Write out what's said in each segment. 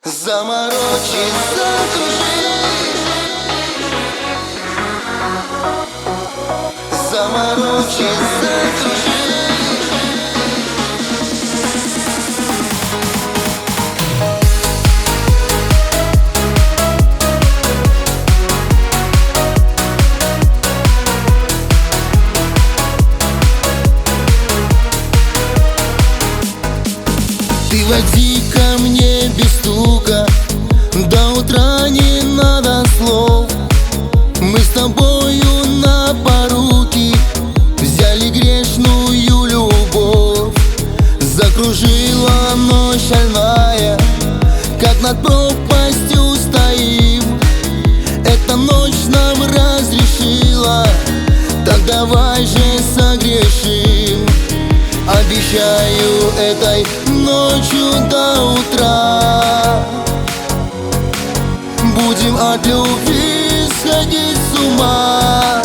Заморочить, закружить, заморочить, закружить. Ты води ко мне без стука, до утра не надо слов. Мы с тобою на поруки взяли грешную любовь. Закружила ночь шальная, как над пропастью стоим. Эта ночь нам разрешила, так давай же согрешим. Обещаю, этой ночью до утра будем от любви сходить с ума.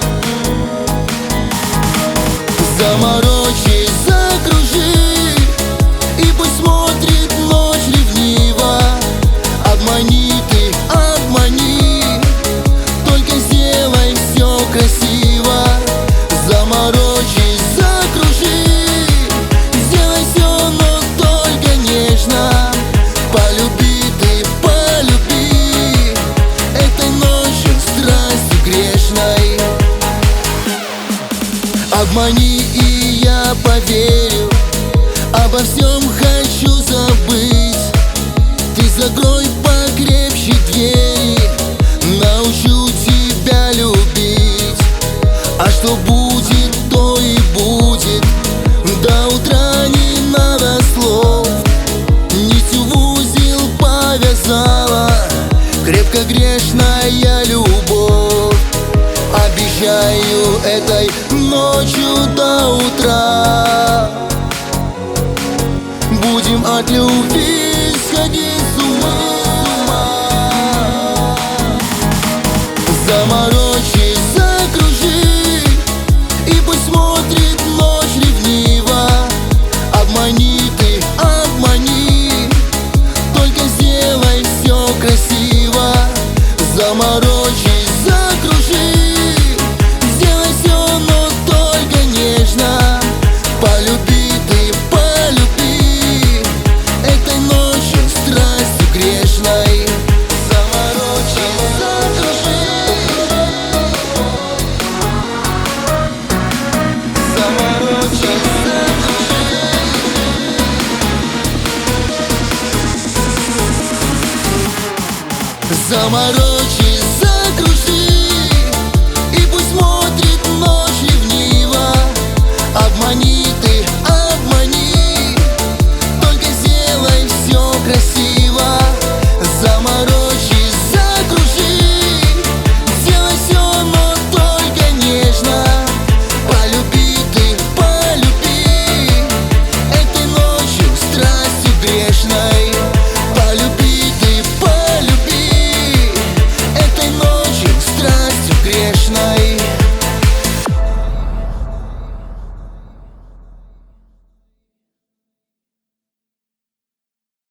Заморочи, закружи, и пусть смотрит ночь ревниво. Обмани ты, обмани, только сделай все красиво. Заморочи, закружи, сделай все, но только нежно. Полюби ты, полюби, этой ночью страстью грешной. Обмани, и я поверю, обо всем хочу забыть. Ты закрой покрепче двери, научу тебя любить. А что будет, то и будет, до утра не надо слов. Нитью в узел повязала крепко грешная любовь. Обещаю, этой ночью до утра будем от любви сходить с ума. Заморочи, закружи, и пусть смотрит ночь ревниво. Обмани ты, обмани, только сделай все красиво. Заморочи, закружи, сделай все, но только нежно. Полюби ты, полюби, этой ночью страстью грешной. Заморочи, закружи, заморочи, закружи. Заморочи,